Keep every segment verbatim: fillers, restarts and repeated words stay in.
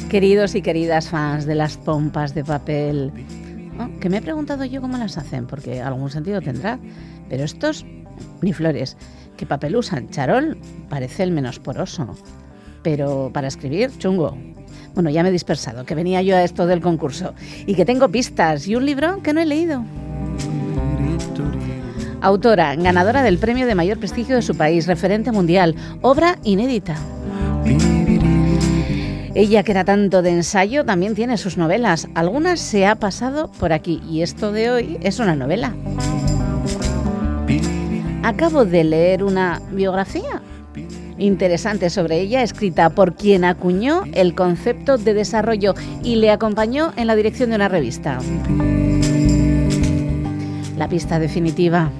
Queridos y queridas fans de las pompas de papel, ¿no? Que me he preguntado yo cómo las hacen, porque algún sentido tendrá, pero estos ni flores. ¿Qué papel usan? Charol parece el menos poroso, pero para escribir, chungo. Bueno, ya me he dispersado, que venía yo a esto del concurso y que tengo pistas y un libro que no he leído. Autora, ganadora del premio de mayor prestigio de su país, referente mundial, obra inédita. Ella, que era tanto de ensayo, también tiene sus novelas. Algunas se ha pasado por aquí y esto de hoy es una novela. Acabo de leer una biografía interesante sobre ella, escrita por quien acuñó el concepto de desarrollo y le acompañó en la dirección de una revista. La pista definitiva.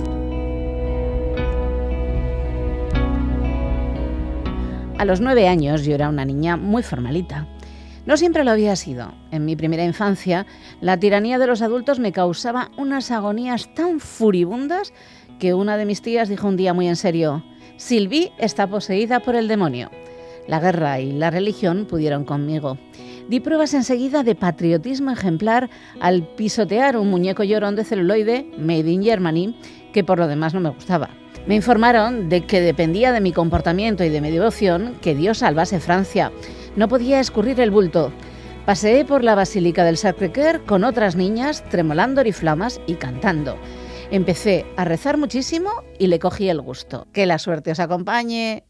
A los nueve años yo era una niña muy formalita. No siempre lo había sido. En mi primera infancia, la tiranía de los adultos me causaba unas agonías tan furibundas que una de mis tías dijo un día muy en serio: Sylvie está poseída por el demonio. La guerra y la religión pudieron conmigo. Di pruebas enseguida de patriotismo ejemplar al pisotear un muñeco llorón de celuloide made in Germany, que por lo demás no me gustaba. Me informaron de que dependía de mi comportamiento y de mi devoción que Dios salvase Francia. No podía escurrir el bulto. Paseé por la Basílica del Sacré-Cœur con otras niñas, tremolando oriflamas y cantando. Empecé a rezar muchísimo y le cogí el gusto. Que la suerte os acompañe.